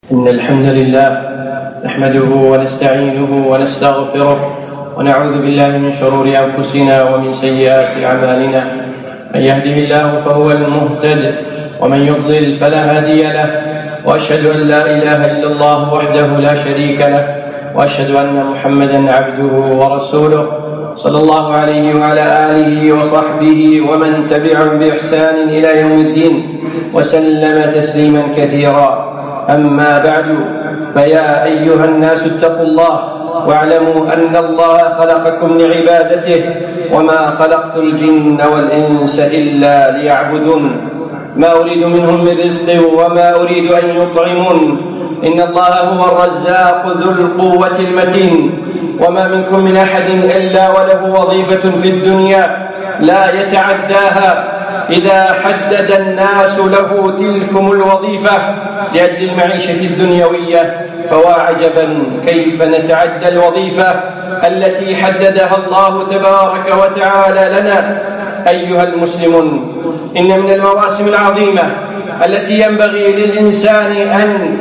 إن الحمد لله نحمده ونستعينه ونستغفره ونعوذ بالله من شرور أنفسنا ومن سيئات أعمالنا. من يهده الله فهو المهتد ومن يضلل فلا هادي له، وأشهد أن لا إله إلا الله وحده لا شريك له، وأشهد أن محمدا عبده ورسوله صلى الله عليه وعلى آله وصحبه ومن تبعهم بإحسان إلى يوم الدين وسلم تسليما كثيرا. أما بعد، فيا أيها الناس اتقوا الله واعلموا أن الله خلقكم لعبادته وما خلقت الجن والإنس إلا ليعبدون، ما أريد منهم من رزق وما أريد أن يطعمون، إن الله هو الرزاق ذو القوة المتين. وما منكم من أحد إلا وله وظيفة في الدنيا لا يتعداها، إذا حدد الناس له تلكم الوظيفة لأجل المعيشة الدنيوية، فوا عجبا كيف نتعدى الوظيفة التي حددها الله تبارك وتعالى لنا. أيها المسلمون، إن من المواسم العظيمة التي ينبغي للإنسان أن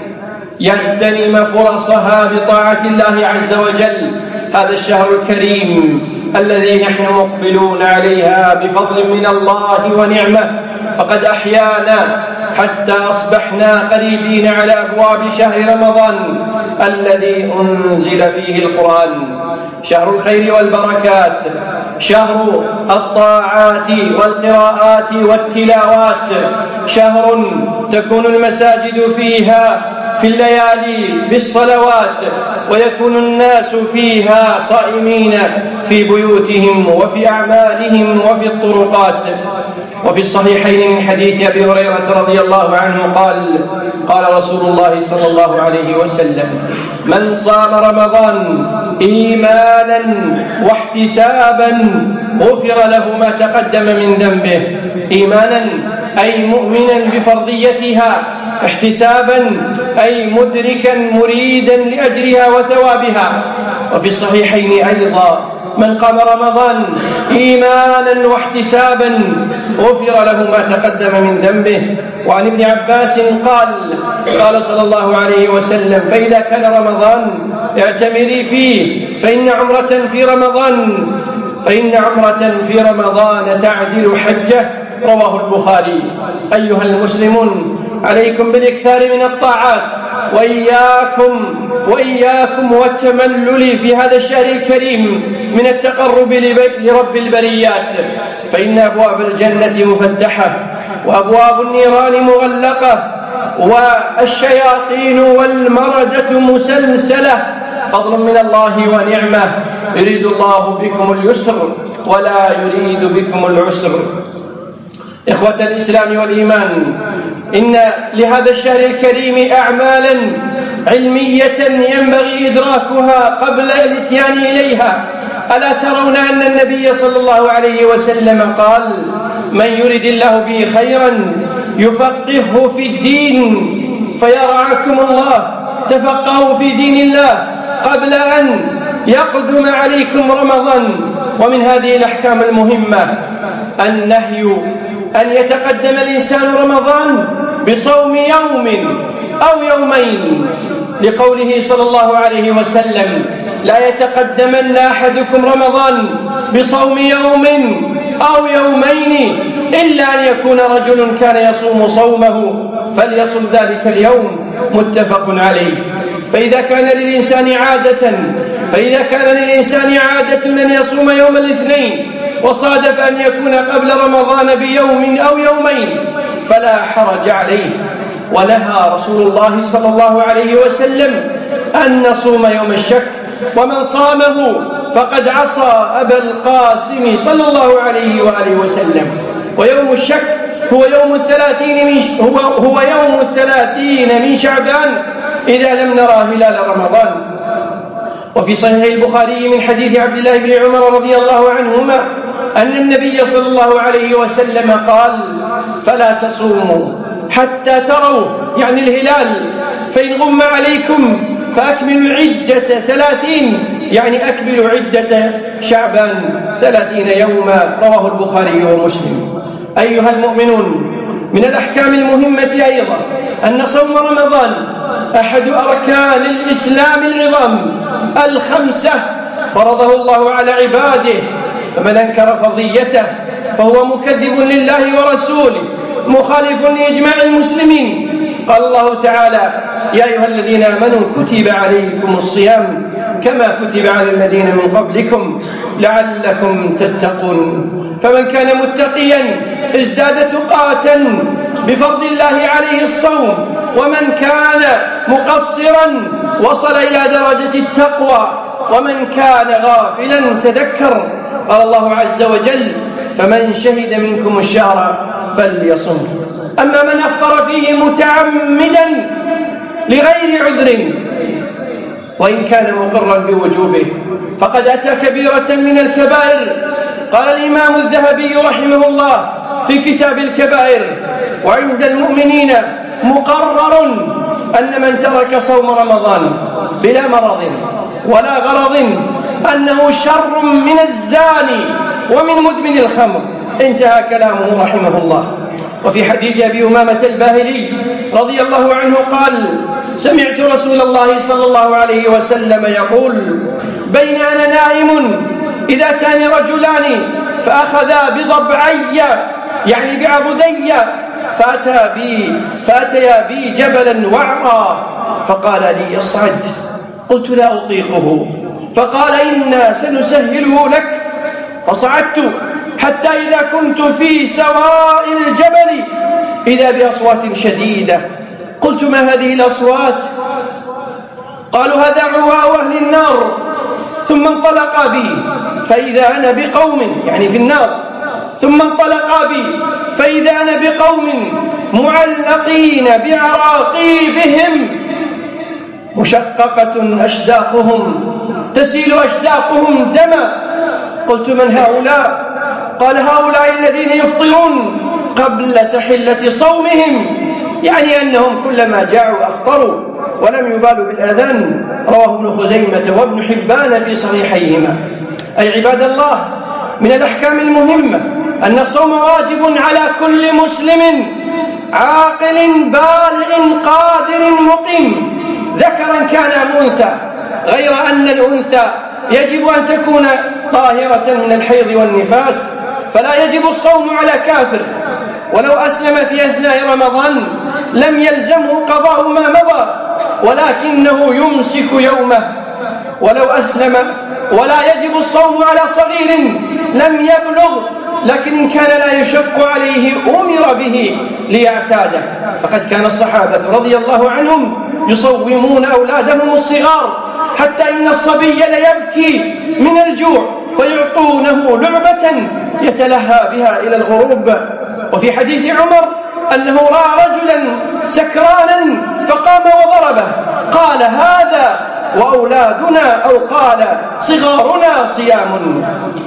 يغتنم فرصها بطاعة الله عز وجل هذا الشهر الكريم الذي نحن مقبلون عليها بفضل من الله ونعمة، فقد أحيانا حتى أصبحنا قريبين على أبواب شهر رمضان الذي أنزل فيه القرآن، شهر الخير والبركات، شهر الطاعات والقراءات والتلاوات، شهر تكون المساجد فيها في الليالي بالصلوات، ويكون الناس فيها صائمين في بيوتهم وفي أعمالهم وفي الطرقات. وفي الصحيحين من حديث أبي هريرة رضي الله عنه قال رسول الله صلى الله عليه وسلم: من صام رمضان إيمانا واحتسابا غفر له ما تقدم من ذنبه. إيمانا أي مؤمنا بفرضيتها، احتسابا أي مدركا مريدا لأجرها وثوابها. وفي الصحيحين أيضا: من قام رمضان إيمانا واحتسابا غفر له ما تقدم من ذنبه. وعن ابن عباس قال صلى الله عليه وسلم: فإذا كان رمضان اعتمري فيه فإن عمرة في رمضان تعدل حجة. رواه البخاري. أيها المسلمون، عليكم بالإكثار من الطاعات، وإياكم والتملل في هذا الشهر الكريم من التقرب لرب البريات، فإن أبواب الجنة مفتحة وأبواب النيران مغلقة والشياطين والمردة مسلسلة، فضل من الله ونعمة، يريد الله بكم اليسر ولا يريد بكم العسر. إخوة الإسلام والإيمان، إن لهذا الشهر الكريم أعمالا علمية ينبغي إدراكها قبل الاتيان إليها. ألا ترون أن النبي صلى الله عليه وسلم قال: من يرد الله به خيرا يفقهه في الدين، فيرعاكم الله تفقهوا في دين الله قبل أن يقدم عليكم رمضان. ومن هذه الأحكام المهمة النهي أن يتقدم الإنسان رمضان بصوم يوم أو يومين، لقوله صلى الله عليه وسلم: لا يتقدمن أحدكم رمضان بصوم يوم أو يومين إلا أن يكون رجل كان يصوم صومه فليصم ذلك اليوم. متفق عليه. فإذا كان للإنسان عادة أن يصوم يوم الاثنين وصادف أن يكون قبل رمضان بيوم أو يومين فلا حرج عليه. ونهى رسول الله صلى الله عليه وسلم أن نصوم يوم الشك، ومن صامه فقد عصى أبا القاسم صلى الله عليه وآله وسلم. ويوم الشك هو يوم 30 من شعبان إذا لم نرى هلال رمضان. وفي صحيح البخاري من حديث عبد الله بن عمر رضي الله عنهما أن النبي صلى الله عليه وسلم قال: فلا تصوموا حتى تروا، يعني الهلال، فإن غم عليكم فأكملوا العدة 30، يعني أكملوا عدة شعبان 30 يوما. رواه البخاري ومسلم. أيها المؤمنون، من الأحكام المهمة أيضا أن صوم رمضان أحد أركان الإسلام العظام الخمسة فرضه الله على عباده، فمن أنكر فرضيته فهو مكذب لله ورسوله مخالف لإجماع المسلمين. قال الله تعالى: يا أيها الذين آمنوا كتب عليكم الصيام كما كتب على الذين من قبلكم لعلكم تتقون. فمن كان متقيا ازداد تقاة بفضل الله عليه الصوم، ومن كان مقصرا وصل إلى درجة التقوى، ومن كان غافلا تذكر. قال الله عز وجل: فمن شهد منكم الشهر فليصم. أما من أفطر فيه متعمدا لغير عذر وإن كان مقرا بوجوبه فقد أتى كبيرة من الكبائر. قال الإمام الذهبي رحمه الله في كتاب الكبائر: وعند المؤمنين مقرر أن من ترك صوم رمضان بلا مرض ولا غرض أنه شر من الزاني ومن مدمن الخمر. انتهى كلامه رحمه الله. وفي حديث أبي أمامة الباهلي رضي الله عنه قال: سمعت رسول الله صلى الله عليه وسلم يقول: بين أنا نائم إذا أتاني رجلان فأخذا بضبعي يعني بعضدي فأتيا بي جبلا وعرا فقال لي: اصعد. قلت: لا أطيقه. فقال: إنا سنسهله لك. فصعدت حتى إذا كنت في سواء الجبل إذا بأصوات شديدة. قلت: ما هذه الأصوات؟ قالوا: هذا عواء أهل النار. ثم انطلقا بي فإذا أنا بقوم يعني في النار، ثم انطلقا بي فإذا أنا بقوم معلقين بعراقيبهم مشققة أشداقهم تسيل أشداقهم دما. قلت: من هؤلاء؟ قال: هؤلاء الذين يفطرون قبل تحلة صومهم، يعني أنهم كلما جاعوا أفطروا ولم يبالوا بالأذان. رواه ابن خزيمة وابن حبان في صحيحيهما. أي عباد الله، من الأحكام المهمة أن الصوم واجب على كل مسلم عاقل بالغ قادر مقيم، ذكرا كان أم أنثى، غير أن الأنثى يجب أن تكون طاهرة من الحيض والنفاس، فلا يجب الصوم على كافر ولو أسلم في أثناء رمضان لم يلزمه قضاء ما مضى، ولكنه يمسك يومه ولو أسلم. ولا يجب الصوم على صغير لم يبلغ، لكن إن كان لا يشق عليه أمر به ليعتاده. فقد كان الصحابة رضي الله عنهم يصومون أولادهم الصغار، حتى إن الصبي ليبكي من الجوع فيعطونه لعبة يتلهى بها إلى الغروب. وفي حديث عمر أنه رأى رجلا سكرانا فقام وضربه، قال: هذا وأولادنا، أو قال: صغارنا صيام.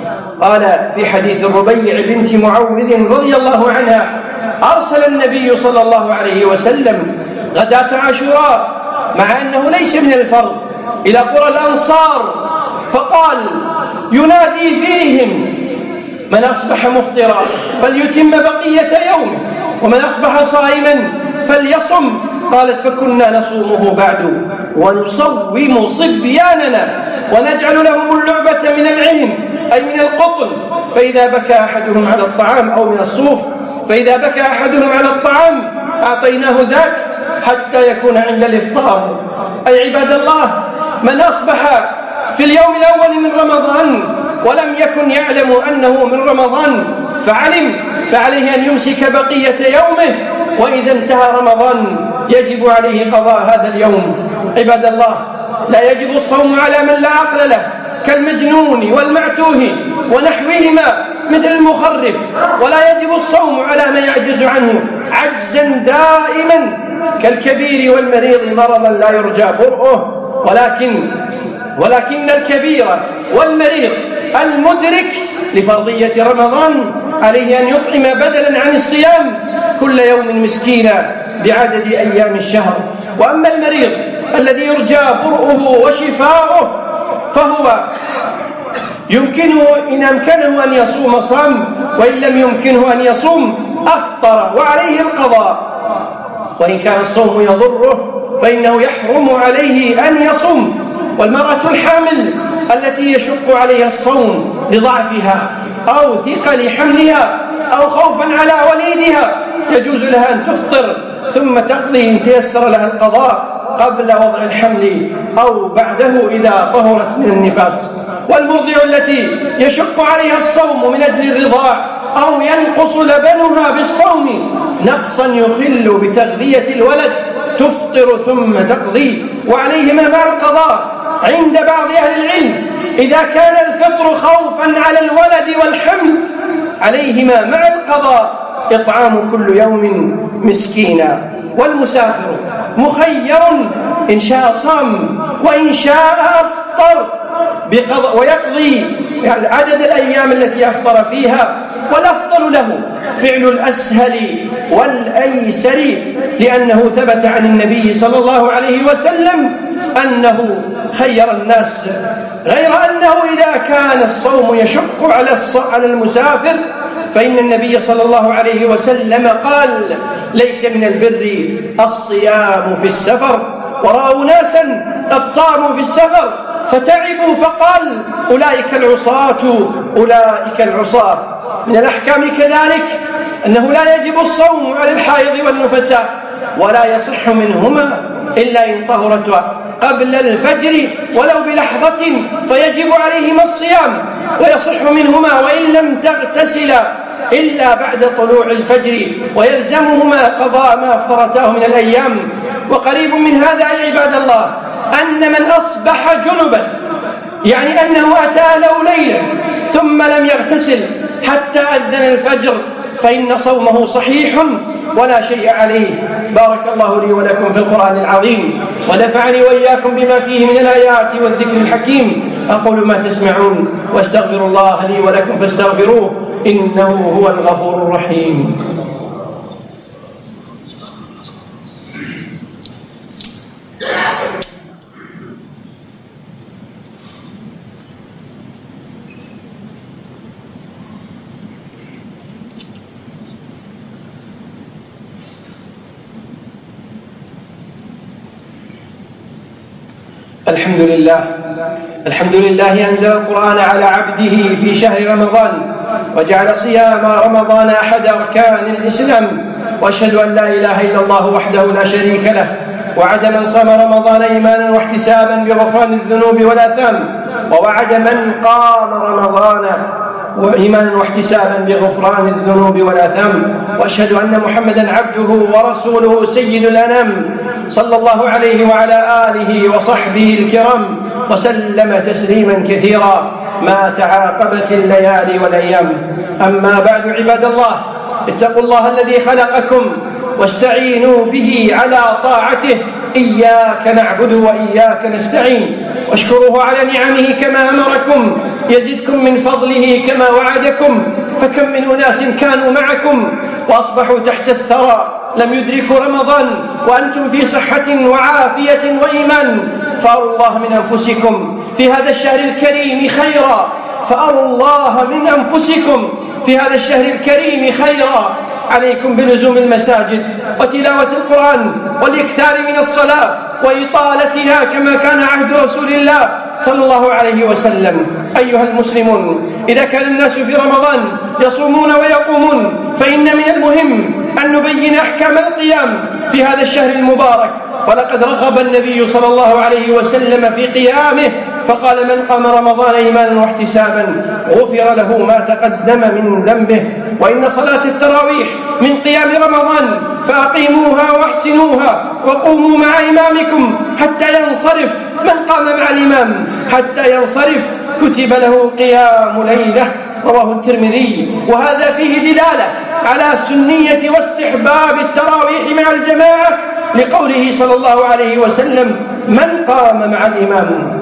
قال في حديث الربيع بنت معوذ رضي الله عنها: أرسل النبي صلى الله عليه وسلم غداة عاشوراء مع أنه ليس من الفرض إلى قرى الأنصار، فقال ينادي فيهم: من أصبح مفطرا فليتم بقية يومه، ومن أصبح صائما فليصم. قالت: فكنا نصومه بعد ونصوم صبياننا ونجعل لهم اللعبة من العهن أي من القطن، فإذا بكى أحدهم على الطعام، أو من الصوف، فإذا بكى أحدهم على الطعام أعطيناه ذاك حتى يكون عند الإفطار. أي عباد الله، من أصبح في اليوم الأول من رمضان ولم يكن يعلم أنه من رمضان فعليه أن يمسك بقية يومه، وإذا انتهى رمضان يجب عليه قضاء هذا اليوم. عباد الله، لا يجب الصوم على من لا عقل له كالمجنون والمعتوه ونحوهما مثل المخرف، ولا يجب الصوم على من يعجز عنه عجزا دائما كالكبير والمريض مرضا لا يرجى برؤه. ولكن الكبير والمريض المدرك لفرضية رمضان عليه أن يطعم بدلا عن الصيام كل يوم مسكينا بعدد أيام الشهر. وأما المريض الذي يرجى برؤه وشفاؤه فهو يمكنه إن أمكنه أن يصوم صام، وإن لم يمكنه أن يصوم أفطر وعليه القضاء. وإن كان الصوم يضره فإنه يحرم عليه أن يصوم. والمرأة الحامل التي يشق عليها الصوم لضعفها أو ثقل حملها أو خوفا على وليدها يجوز لها أن تفطر ثم تقضي إن تيسر لها القضاء قبل وضع الحمل أو بعده إذا طهرت من النفاس. والمرضع التي يشق عليها الصوم من أجل الرضاع أو ينقص لبنها بالصوم نقصا يخل بتغذية الولد تفطر ثم تقضي، وعليهما مع القضاء عند بعض أهل العلم إذا كان الفطر خوفا على الولد والحمل عليهما مع القضاء إطعام كل يوم مسكينا. والمسافر مخير إن شاء صام وإن شاء أفطر ويقضي عدد الأيام التي أفطر فيها، والأفضل له فعل الأسهل والأيسر، لأنه ثبت عن النبي صلى الله عليه وسلم أنه خير الناس، غير أنه إذا كان الصوم يشق على المسافر فإن النبي صلى الله عليه وسلم قال: ليس من البر الصيام في السفر. ورأوا ناسا قد صاموا في السفر فتعبوا فقال: أولئك العصاة. من الأحكام كذلك أنه لا يجب الصوم على الحائض والنفساء، ولا يصح منهما إلا إن طهرت قبل الفجر ولو بلحظة فيجب عليهما الصيام، ويصح منهما وإن لم تغتسلا إلا بعد طلوع الفجر، ويلزمهما قضاء ما افترتاه من الأيام. وقريب من هذا يا عباد الله أن من أصبح جنبا، يعني أنه أتى له ليلا ثم لم يغتسل حتى أذن الفجر، فإن صومه صحيح ولا شيء عليه. بارك الله لي ولكم في القرآن العظيم، ونفعني وإياكم بما فيه من الآيات والذكر الحكيم. أقول ما تسمعون واستغفر الله لي ولكم فاستغفروه إنه هو الغفور الرحيم. الحمد لله أنزل القرآن على عبده في شهر رمضان، وجعل صيام رمضان أحد أركان الإسلام، وأشهد أن لا إله إلا الله وحده لا شريك له، وعد من صام رمضان إيمانا واحتسابا بغفران الذنوب والآثام، ووعد من قام رمضان وإيمانا واحتسابا بغفران الذنوب والآثام. وأشهد أن محمدا عبده ورسوله سيد الأنام، صلى الله عليه وعلى آله وصحبه الكرام، وسلم تسليما كثيرا ما تعاقبت الليالي والأيام. أما بعد عباد الله، اتقوا الله الذي خلقكم واستعينوا به على طاعته، إياك نعبد وإياك نستعين، واشكروه على نعمه كما أمركم، يزدكم من فضله كما وعدكم. فكم من أناس كانوا معكم وأصبحوا تحت الثرى لم يدركوا رمضان وأنتم في صحة وعافية وإيمان. فأروا الله من أنفسكم في هذا الشهر الكريم خيرا، فأروا الله من أنفسكم في هذا الشهر الكريم خيرا. عليكم بلزوم المساجد وتلاوة القرآن والإكثار من الصلاة وإطالتها كما كان عهد رسول الله صلى الله عليه وسلم. أيها المسلمون، إذا كان الناس في رمضان يصومون ويقومون فإن من المهم أن نبين أحكام القيام في هذا الشهر المبارك. ولقد رغب النبي صلى الله عليه وسلم في قيامه، فقال: من قام رمضان إيمانا واحتسابا غفر له ما تقدم من ذنبه. وإن صلاة التراويح من قيام رمضان، فأقيموها واحسنوها وقوموا مع إمامكم حتى ينصرف. من قام مع الإمام حتى ينصرف كتب له قيام ليلة. رواه الترمذي. وهذا فيه دلالة على سنية واستحباب التراويح مع الجماعة، لقوله صلى الله عليه وسلم: من قام مع الإمام.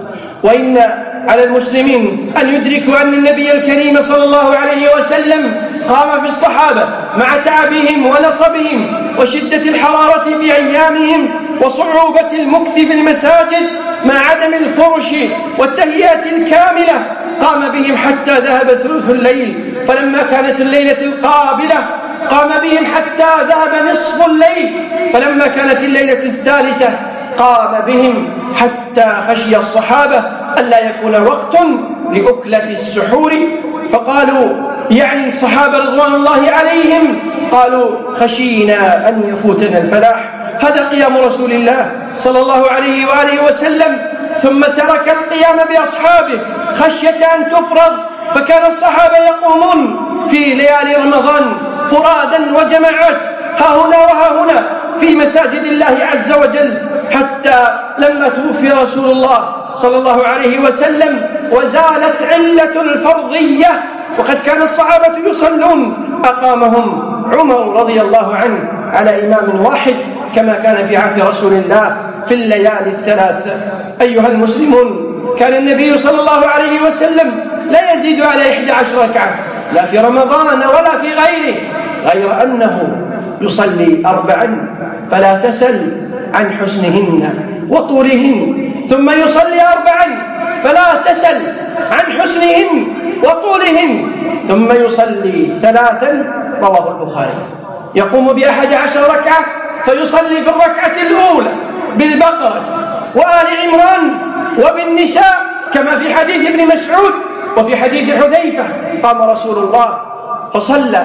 وإن على المسلمين أن يدركوا أن النبي الكريم صلى الله عليه وسلم قام بالصحابة مع تعبهم ونصبهم وشدة الحرارة في أيامهم وصعوبة المكث في المساجد مع عدم الفرش والتهيئة الكاملة، قام بهم حتى ذهب ثلث الليل. فلما كانت الليلة القابلة قام بهم حتى ذهب نصف الليل، فلما كانت الليلة الثالثة قام بهم حتى خشي الصحابة ألا يكون وقت لأكلة السحور، فقالوا يعني الصحابة رضوان الله عليهم قالوا خشينا أن يفوتنا الفلاح. هذا قيام رسول الله صلى الله عليه وآله وسلم، ثم ترك القيام بأصحابه خشية أن تفرض، فكان الصحابة يقومون في ليالي رمضان فرادا وجماعات ها هنا وها هنا في مساجد الله عز وجل، حتى لما توفي رسول الله صلى الله عليه وسلم وزالت علة الفرضية وقد كان الصحابة يصلون، أقامهم عمر رضي الله عنه على إمام واحد كما كان في عهد رسول الله في الليالي الثلاث. أيها المسلمون، كان النبي صلى الله عليه وسلم لا يزيد على 11 ركعة لا في رمضان ولا في غيره، غير أنه يصلي 4 فلا تسل عن حسنهن وطولهن، ثم يصلي 4 فلا تسل عن حسنهن وطولهن، ثم يصلي 3 رواه البخاري. يقوم ب11 ركعة فيصلي في الركعة الأولى بالبقرة وآل عمران وبالنساء كما في حديث ابن مسعود وفي حديث حذيفة، قام رسول الله فصلى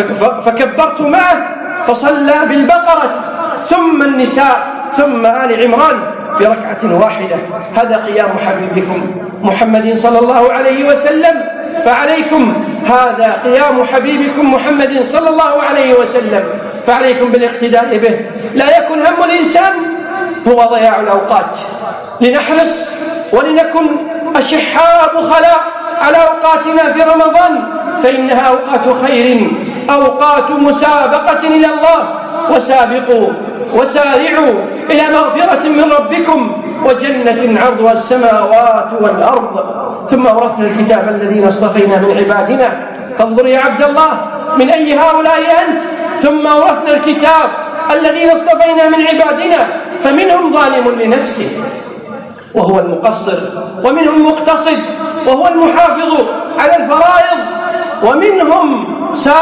فكبرت معه فصلى بالبقرة ثم النساء ثم آل عمران في ركعة واحدة. هذا قيام حبيبكم محمد صلى الله عليه وسلم، فعليكم هذا قيام حبيبكم محمد صلى الله عليه وسلم، فعليكم بالاقتداء به. لا يكن هم الإنسان هو ضياع الأوقات، لنحرص ولنكن أشحاء بخلاء على أوقاتنا في رمضان، فإنها أوقات خير، أوقات مسابقة إلى الله، وسابقوا وسارعوا إلى مغفرة من ربكم وجنة عرضها السماوات والأرض. ثم أورثنا الكتاب الذين اصطفينا من عبادنا، فانظر يا عبد الله من أي هؤلاء أنت. ثم أورثنا الكتاب الذين اصطفينا من عبادنا، فمنهم ظالم لنفسه وهو المقصر، ومنهم مقتصد وهو المحافظ على الفرائض، ومنهم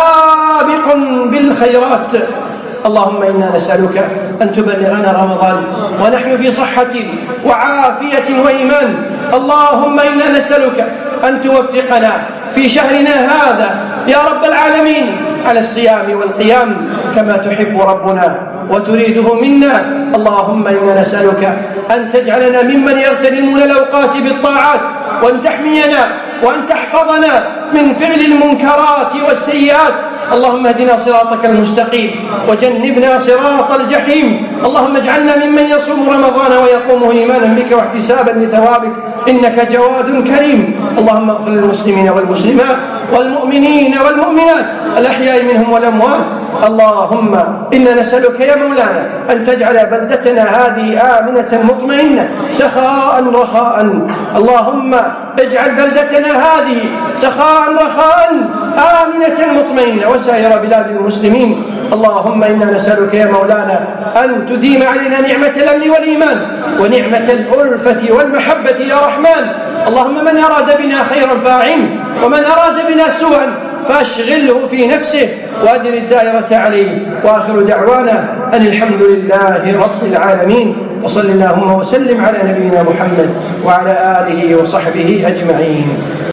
سابق بالخيرات. اللهم إنا نسألك أن تبلغنا رمضان ونحن في صحة وعافية وإيمان. اللهم إنا نسألك أن توفقنا في شهرنا هذا يا رب العالمين على الصيام والقيام كما تحب ربنا وتريده منا. اللهم إنا نسألك أن تجعلنا ممن يغتنمون الأوقات بالطاعات، وأن تحمينا وأن تحفظنا من فعل المنكرات والسيئات. اللهم اهدنا صراطك المستقيم وجنبنا صراط الجحيم. اللهم اجعلنا ممن يصوم رمضان ويقومه إيمانا بك واحتسابا لثوابك، إنك جواد كريم. اللهم اغفر للمسلمين والمسلمات والمؤمنين والمؤمنات الأحياء منهم والأموات. اللهم إنا نسألك يا مولانا أن تجعل بلدتنا هذه آمنة مطمئنة سخاء رخاء. اللهم اجعل بلدتنا هذه سخاء رخاء آمنة مطمئنة وسائر بلاد المسلمين. اللهم إنا نسألك يا مولانا أن تديم علينا نعمة الأمن والإيمان ونعمة الألفة والمحبة يا رحمن. اللهم من أراد بنا خيرا فاعم، ومن أراد بنا سوءا فأشغله في نفسه وأدر الدائرة عليه. وآخر دعوانا أن الحمد لله رب العالمين، وصل اللهم وسلم على نبينا محمد وعلى آله وصحبه أجمعين.